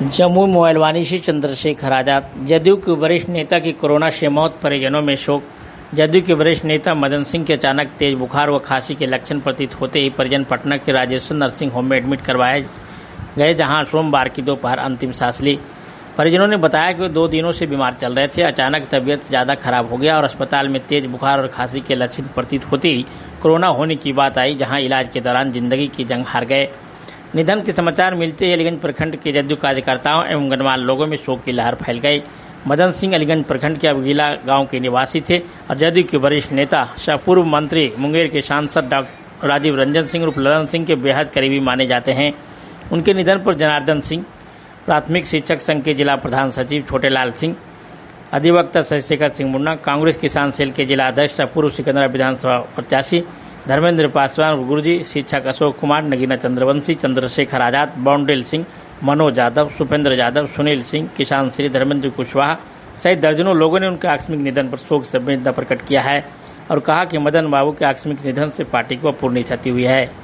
जमुई मोहलवानी से चंद्रशेखर आजाद। जदयू के वरिष्ठ नेता की कोरोना से मौत, परिजनों में शोक। जदयू के वरिष्ठ नेता मदन सिंह के अचानक तेज बुखार व खांसी के लक्षण प्रतीत होते ही परिजन पटना के राजेश्वर नर्सिंग होम में एडमिट करवाए गए, जहां सोमवार की दोपहर अंतिम सांस ली। परिजनों ने बताया कि वे 2 दिनों से बीमार चल रहे थे। अचानक तबीयत ज़्यादा खराब हो गया और अस्पताल में तेज बुखार और खांसी के लक्षण प्रतीत होते ही कोरोना होने की बात आई, जहां इलाज के दौरान जिंदगी की जंग हार गए। निधन के समाचार मिलते ही अलीगंज प्रखंड के जदयू कार्यकर्ताओं एवं गणमान्य लोगों में शोक की लहर फैल गई। मदन सिंह अलीगंज प्रखंड के अबगीला गांव के निवासी थे और जदयू के वरिष्ठ नेता सह पूर्व मंत्री मुंगेर के सांसद डॉक्टर राजीव रंजन सिंह उर्फ ललन सिंह के बेहद करीबी माने जाते हैं। उनके निधन पर जनार्दन सिंह, प्राथमिक शिक्षक संघ के जिला प्रधान सचिव छोटेलाल सिंह, अधिवक्ता शशिशेखर सिंह मुन्ना, कांग्रेस किसान सेल के जिला अध्यक्ष पूर्व सिकंदरा विधानसभा प्रत्याशी धर्मेंद्र पासवान गुरुजी, शिक्षक अशोक कुमार, नगीना चंद्रवंशी, चंद्रशेखर आजाद, बाउंडेल सिंह, मनोज यादव, सुपेंद्र यादव, सुनील सिंह, किसान श्री धर्मेंद्र कुशवाहा सहित दर्जनों लोगों ने उनके आकस्मिक निधन पर शोक संवेदना प्रकट किया है और कहा कि मदन बाबू के आकस्मिक निधन से पार्टी को अपूर्णीय क्षति हुई है।